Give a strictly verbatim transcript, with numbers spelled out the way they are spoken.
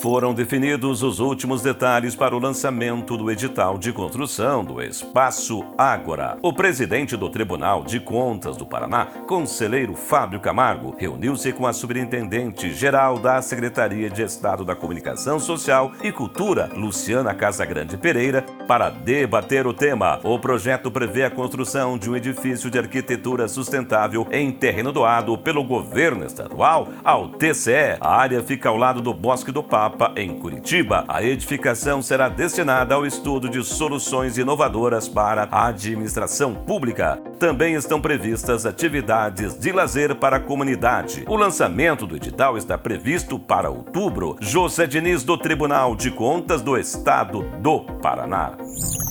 Foram definidos os últimos detalhes para o lançamento do edital de construção do Espaço Ágora. O presidente do Tribunal de Contas do Paraná, conselheiro Fábio Camargo, reuniu-se com a superintendente-geral da Secretaria de Estado da Comunicação Social e Cultura, Luciana Casagrande Pereira, para debater o tema. O projeto prevê a construção de um edifício de arquitetura sustentável em terreno doado pelo governo estadual ao T C E. A área fica ao lado do Bosque do Papa, em Curitiba. A edificação será destinada ao estudo de soluções inovadoras para a administração pública. Também estão previstas atividades de lazer para a comunidade. O lançamento do edital está previsto para outubro. José Diniz, do Tribunal de Contas do Estado do Paraná.